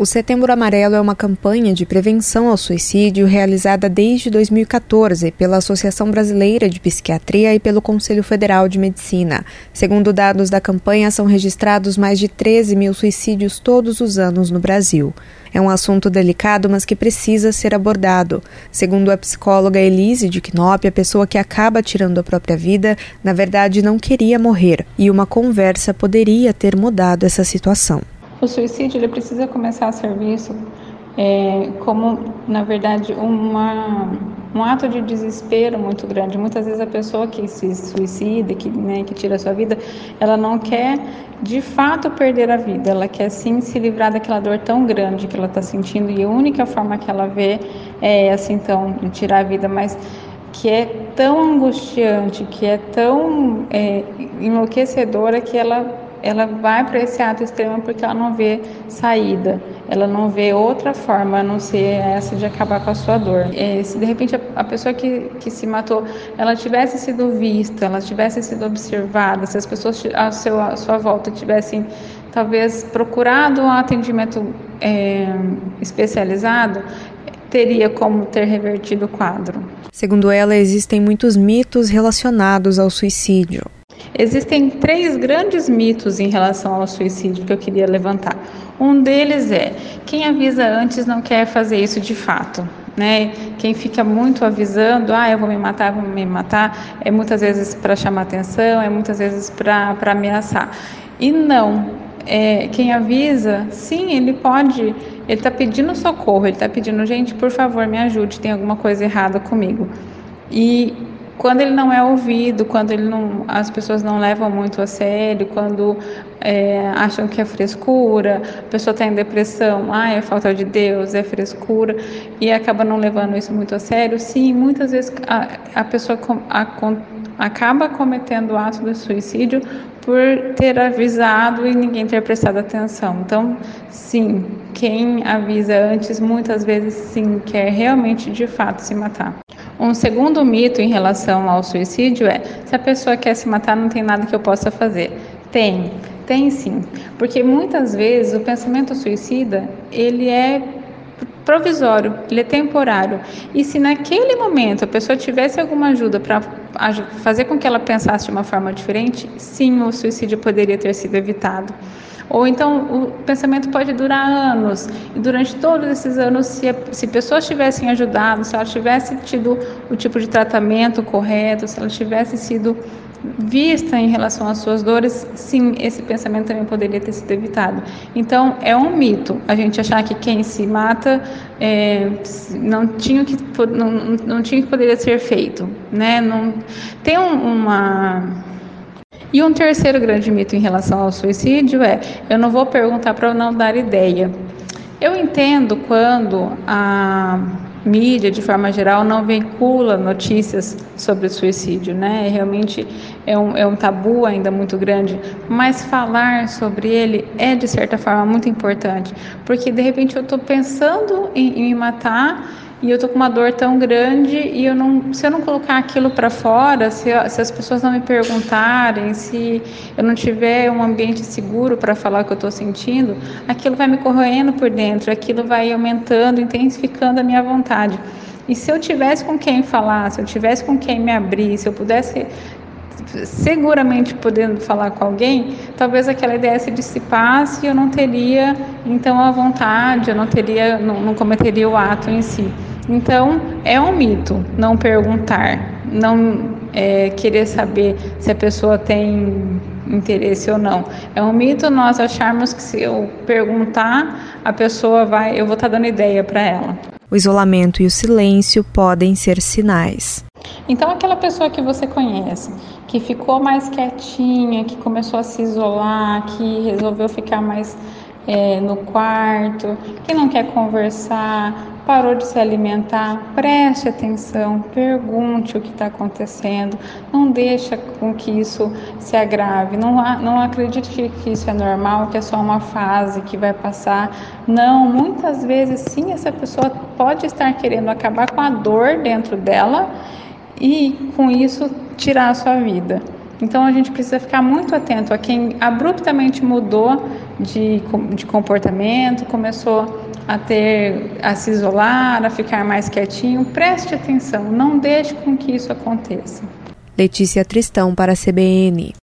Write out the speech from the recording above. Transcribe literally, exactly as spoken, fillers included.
O Setembro Amarelo é uma campanha de prevenção ao suicídio realizada desde dois mil e quatorze pela Associação Brasileira de Psiquiatria e pelo Conselho Federal de Medicina. Segundo dados da campanha, são registrados mais de treze mil suicídios todos os anos no Brasil. É um assunto delicado, mas que precisa ser abordado. Segundo a psicóloga Elise de Knop, a pessoa que acaba tirando a própria vida, na verdade, não queria morrer, e uma conversa poderia ter mudado essa situação. O suicídio ele precisa começar a ser visto é, como, na verdade, uma, um ato de desespero muito grande. Muitas vezes a pessoa que se suicida, que, né, que tira a sua vida, ela não quer de fato perder a vida, ela quer sim se livrar daquela dor tão grande que ela está sentindo, e a única forma que ela vê é essa, então, de tirar a vida, mas que é tão angustiante, que é tão é, enlouquecedora, que ela ela vai para esse ato extremo porque ela não vê saída, ela não vê outra forma a não ser essa de acabar com a sua dor. É, se de repente a, a pessoa que, que se matou, ela tivesse sido vista, ela tivesse sido observada, se as pessoas à, seu, à sua volta tivessem talvez procurado um atendimento é, especializado, teria como ter revertido o quadro. Segundo ela, existem muitos mitos relacionados ao suicídio. Existem três grandes mitos em relação ao suicídio que eu queria levantar. Um deles é: quem avisa antes não quer fazer isso de fato, né? Quem fica muito avisando, ah, eu vou me matar, vou me matar, é muitas vezes para chamar atenção, é muitas vezes para para ameaçar. E não, é, quem avisa, sim, ele pode, ele está pedindo socorro, ele está pedindo, gente, por favor, me ajude, tem alguma coisa errada comigo. E quando ele não é ouvido, quando ele não, as pessoas não levam muito a sério, quando é, acham que é frescura, a pessoa está em depressão, ah, é falta de Deus, é frescura, e acaba não levando isso muito a sério, sim, muitas vezes a, a pessoa com, a, com, acaba cometendo o ato de suicídio por ter avisado e ninguém ter prestado atenção. Então, sim, quem avisa antes, muitas vezes, sim, quer realmente, de fato, se matar. Um segundo mito em relação ao suicídio é: se a pessoa quer se matar, não tem nada que eu possa fazer. Tem, tem sim, porque muitas vezes o pensamento suicida, ele é provisório, ele é temporário, e se naquele momento a pessoa tivesse alguma ajuda para fazer com que ela pensasse de uma forma diferente, sim, o suicídio poderia ter sido evitado. Ou então o pensamento pode durar anos, e durante todos esses anos, se, a, se pessoas tivessem ajudado, se ela tivesse tido o tipo de tratamento correto, se ela tivesse sido vista em relação às suas dores, sim, esse pensamento também poderia ter sido evitado. Então, é um mito a gente achar que quem se mata é, não, tinha que, não, não tinha que poderia ser feito, né? Não, tem um, uma... E um terceiro grande mito em relação ao suicídio é: eu não vou perguntar para não dar ideia. Eu entendo quando a mídia, de forma geral, não veicula notícias sobre o suicídio, né? Realmente é um, é um tabu ainda muito grande, mas falar sobre ele é, de certa forma, muito importante, porque, de repente, eu estou pensando em, em me matar e eu estou com uma dor tão grande, e eu não, se eu não colocar aquilo para fora, se, se as pessoas não me perguntarem, se eu não tiver um ambiente seguro para falar o que eu estou sentindo, aquilo vai me corroendo por dentro, aquilo vai aumentando, intensificando a minha vontade. E se eu tivesse com quem falar, se eu tivesse com quem me abrir, se eu pudesse seguramente podendo falar com alguém, talvez aquela ideia se dissipasse e eu não teria então a vontade, eu não teria, não, não cometeria o ato em si. Então, é um mito não perguntar, não é, querer saber se a pessoa tem interesse ou não. É um mito nós acharmos que, se eu perguntar, a pessoa vai, eu vou estar dando ideia para ela. O isolamento e o silêncio podem ser sinais. Então, aquela pessoa que você conhece, que ficou mais quietinha, que começou a se isolar, que resolveu ficar mais é, no quarto, que não quer conversar, parou de se alimentar, preste atenção, pergunte o que está acontecendo, não deixa com que isso se agrave, não, não acredite que, que isso é normal, que é só uma fase que vai passar. Não, muitas vezes sim, essa pessoa pode estar querendo acabar com a dor dentro dela e com isso tirar a sua vida. Então a gente precisa ficar muito atento a quem abruptamente mudou de, de comportamento, começou a ter, a se isolar, a ficar mais quietinho. Preste atenção, não deixe com que isso aconteça. Letícia Tristão para a C B N.